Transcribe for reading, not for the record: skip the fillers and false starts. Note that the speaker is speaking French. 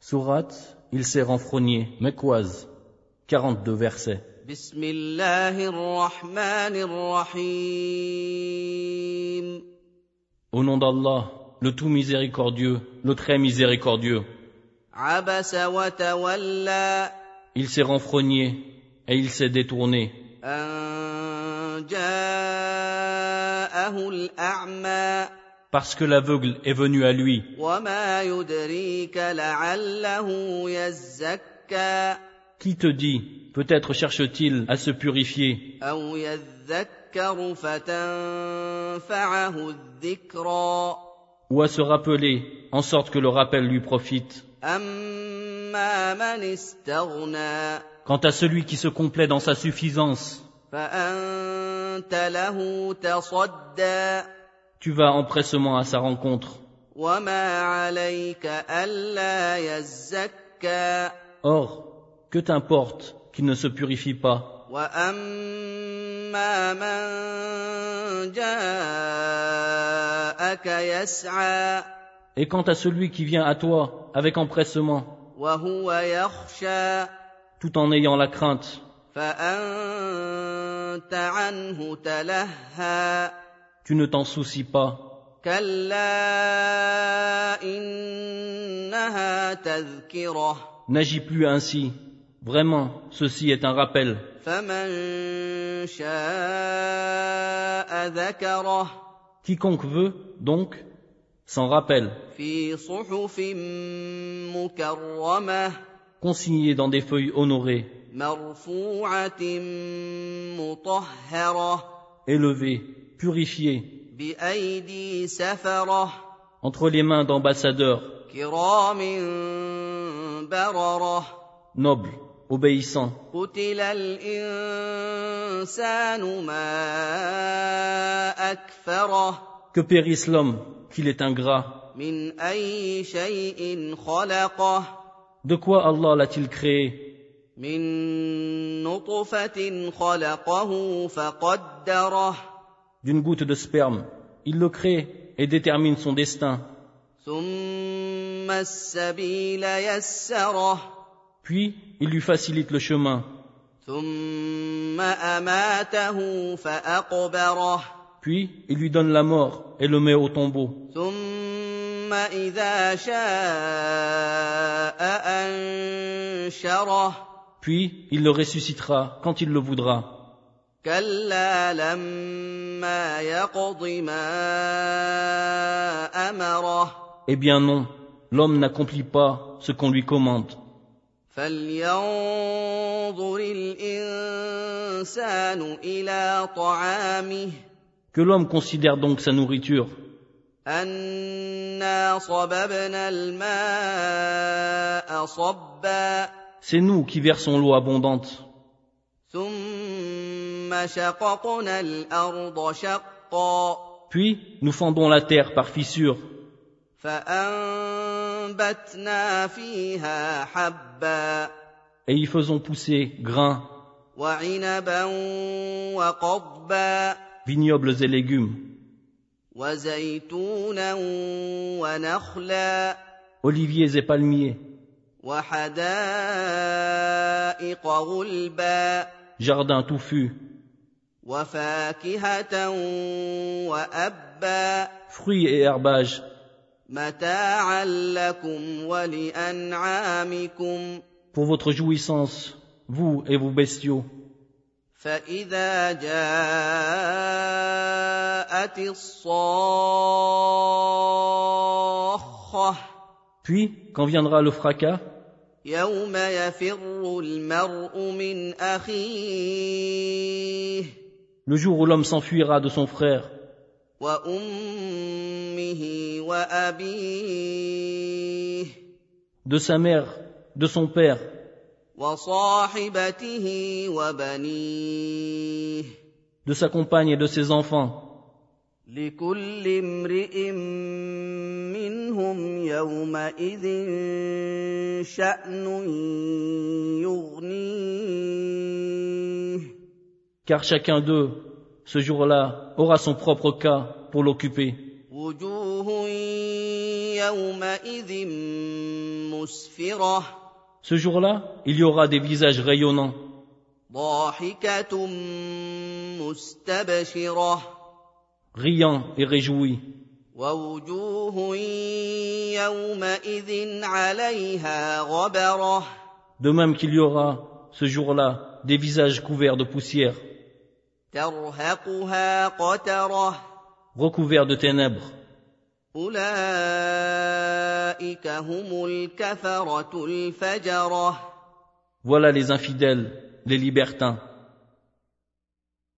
Sourate, il s'est renfrogné, Mekwaz, 42 versets. Bismillahirrahmanirrahim. Au nom d'Allah, le tout miséricordieux, le très miséricordieux. Abasa wa tawalla. Il s'est renfrogné et il s'est détourné. An ja'ahu al-a'ma. Parce que l'aveugle est venu à lui. وَمَا يُدْرِيكَ لَعَلَّهُ يَزَّكَّىٰ. Qui te dit, peut-être cherche-t-il à se purifier, أَوْ يَذَّكَّرُ فَتَنفَعَهُ الذِّكْرَىٰ. ou à se rappeler, en sorte que le rappel lui profite. أَمَّا مَنِ اسْتَغْنَىٰ. Quant à celui qui se complaît dans sa suffisance, فَأَنتَ لَهُ تَصَدَّىٰ. tu vas empressement à sa rencontre. وَمَا عَلَيْكَ أَلَّا يَزَّكَّىٰ. Or, que t'importe qu'il ne se purifie pas. وَأَمَّا مَن جَاءَكَ يَسْعَىٰ. Et quant à celui qui vient à toi avec empressement, وَهُوَ يَخْشَىٰ. tout en ayant la crainte, فَأَنتَ عَنْهُ تَلَهَّىٰ. tu ne t'en soucies pas. كَلَّا إِنَّهَا تَذْكِرَةٌ. N'agis plus ainsi. Vraiment, ceci est un rappel. فَمَن شَاءَ ذَكَرَهُ. Quiconque veut, donc, s'en rappelle, فِي صُحُفٍ مُّكَرَّمَةٍ. consigné dans des feuilles honorées, مَرْفُوعَةٍ مُّطَهَّرَةٍ. élevées, purifiées, بِأَيْدِي سَفَرَةٍ. entre les mains d'ambassadeurs, كِرَامٍ بَرَرَةٍ. nobles, obéissants. قُتِلَ الْإِنسَانُ مَا أَكْفَرَهُ. Que périsse l'homme, qu'il est ingrat. مِنْ أَيِّ شَيْءٍ خَلَقَهُ. De quoi Allah l'a-t-il créé? مِنْ نُطْفَةٍ خَلَقَهُ فَقَدَّرَهُ. D'une goutte de sperme, il le crée et détermine son destin. ثُمَّ السَّبِيلَ يَسَّرَهُ. Puis, il lui facilite le chemin. ثُمَّ أَمَاتَهُ فَأَقْبَرَهُ. Puis, il lui donne la mort et le met au tombeau. ثُمَّ إِذَا شَاءَ أَنشَرَهُ. Puis, il le ressuscitera quand il le voudra. كَلَّا لَمَّا يَقْضِ مَا أَمَرَهُ. Eh bien non, l'homme n'accomplit pas ce qu'on lui commande. فَلْيَنظُرِ الْإِنسَانُ إِلَىٰ طَعَامِهِ. Que l'homme considère donc sa nourriture. أَنَّا صَبَبْنَا الْمَاءَ صَبًّا. C'est nous qui versons l'eau abondante. ثُمَّ شَقَقْنَا الْأَرْضَ شَقًّا. Puis, nous fendons la terre par fissures. فَأَنبَتْنَا فِيهَا حَبًّا. Et y faisons pousser grains, وَعِنَبًا وَقَضْبًا. vignobles et légumes, وَزَيْتُونًا وَنَخْلًا. oliviers et palmiers, وَحَدَائِقَ غُلْبًا. jardins touffus, وَفَاكِهَةً وَأَبًّا. fruits et herbages, مَتَاعًا لَكُمْ وَلِأَنْعَامِكُمْ. pour votre jouissance, vous et vos bestiaux. فَإِذَا جَاءَتِ الصَّاخَّةُ. Puis, quand viendra le fracas, يَوْمَ يَفِرُّ الْمَرْءُ مِنْ أَخِيهِ. le jour où l'homme s'enfuira de son frère, وَأُمِّهِ وَأَبِيهِ. de sa mère, de son père, وَصَاحِبَتِهِ وَبَنِيهِ. de sa compagne et de ses enfants. لِكُلِّ امْرِئٍ مِّنْهُمْ يَوْمَئِذٍ شَأْنٌ يُغْنِيهِ. Car chacun d'eux, ce jour-là, aura son propre cas pour l'occuper. وُجُوهٌ يومئذ مسفرة Ce jour-là, il y aura des visages rayonnants, ضاحكة مستبشرة riants et réjouis, ووجوه يومئذ عليها غبرة de même qu'il y aura, ce jour-là, des visages couverts de poussière, ترهقها قترة recouverts de ténèbres. أولئك هم الكفرة الفجرة Voilà les infidèles, les libertins.